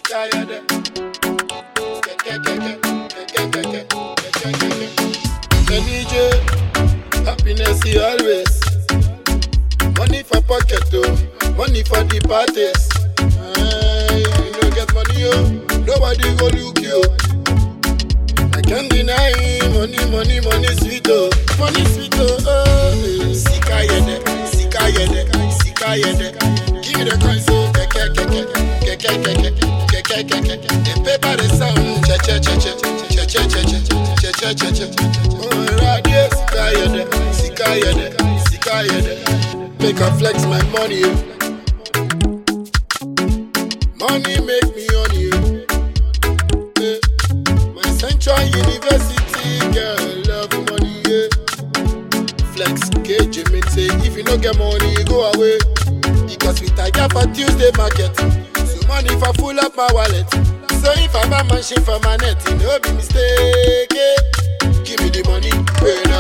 Happiness is always. Money for pocket, oh. Money for the parties. You don't get money, oh. Nobody go look you. I can't deny money sweet, oh. Money sweet, oh. Sika yede. Give me the coins, oh. The paper, the sound. Oh, radio, sika yede. Make her flex my money, oh. Money make me on you. My Central University girl love money, yeah. Flex cage, me say if you don't get money, go away. Because we tiger for Tuesday market, so money for full up my wallet. So if I buy machine for my net, it no be mistake, yeah. Give me the money, when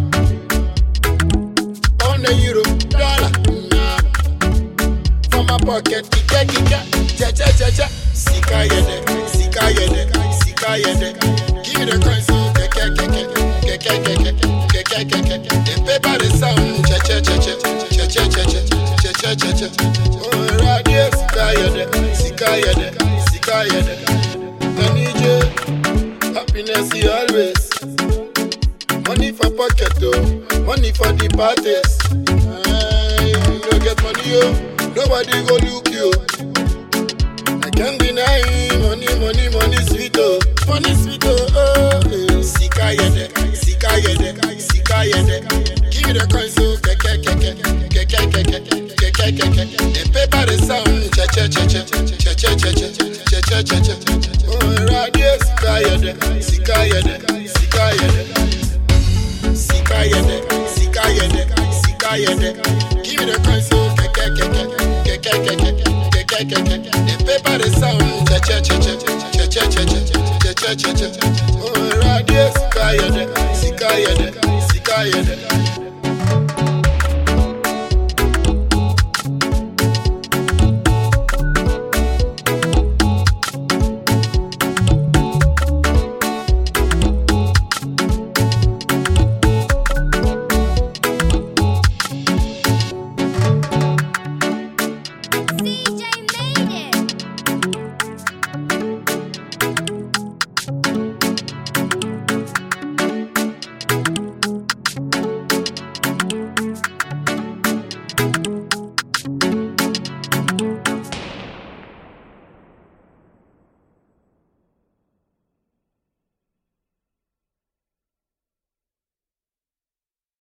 on the euro, dollar, from my pocket, kika. Cha. Sika yede. Give me the coins, so the paper, the sound. Cha. Oh, radio, sika yede. I need you. Happiness is always. Money for pocket, oh. Money for the parties. You don't get money, oh. Nobody go look you. I can't deny money sweet, oh. Money sweet, oh. Sika yede. Give me the coins, so the paper, the sound. Cha. Oh, radio, sika yede. Give me the coins, so the paper, the sound. Cha.